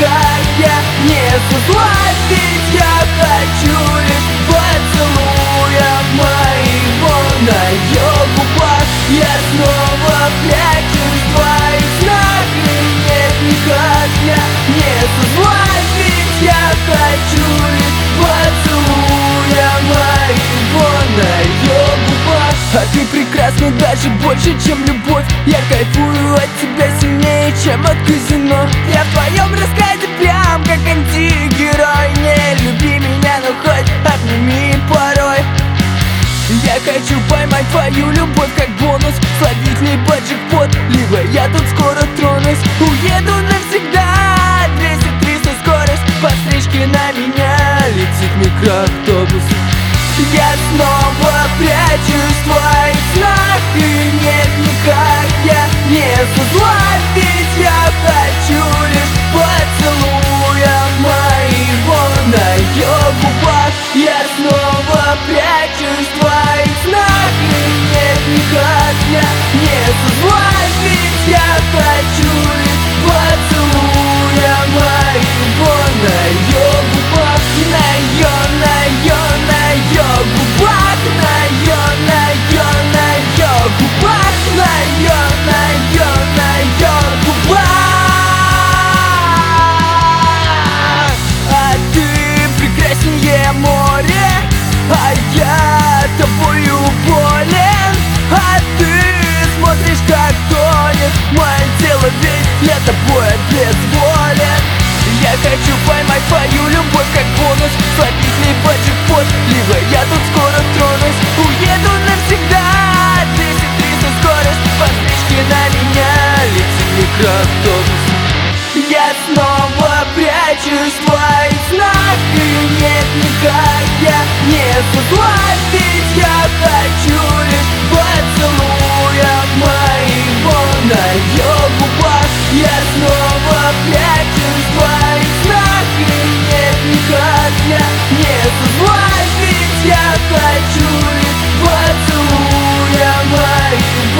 никакая не со зла, ведь я хочу лишь поцелуя моего на ее губах. Я снова прячусь в твоих снах, и нет, никак я не со зла, ведь я хочу лишь поцелуя моего на ее губах. А ты прекрасна даже больше, чем любовь. Я кайфую от тебя сильнее, чем от казино. Я в твоем рассказе прям как антигерой. Не люби меня, но хоть обними порой. Я хочу поймать твою любовь как бонус, словить либо джекпот, либо я тут скоро тронусь. Уеду навсегда, 200-300 скорость, по стрижке на меня летит микроавтобус. Я снова прячусь в твоих снах, и нет, никак я не со зла, ведь я хочу лишь поцелуя моего на ее губах. Я снова прячусь в твоих снах, и нет, никак я не со зла, ведь я хочу лишь поцелуя моего на ее губах. На ее губах, на ее губах, на ее губах. А ты прекраснее моря, а я тобою болен. А ты смотришь, как тонет мое тело, ведь я тобой безволен. Я хочу поймать твою любовь как бонус, словить либо джекпот, либо я тут скоро тронусь. Уеду навсегда, 200-300 скорость, по стрижке на меня летит микроавтобус. Я снова прячусь в твоих снах, и нет, никак я не со зла, ведь я хочу лишь поцелуя моего на ее губах. Я снова прячусь в твоих снах, и нет, никак я не со зла, ведь я хочу лишь поцелуя моего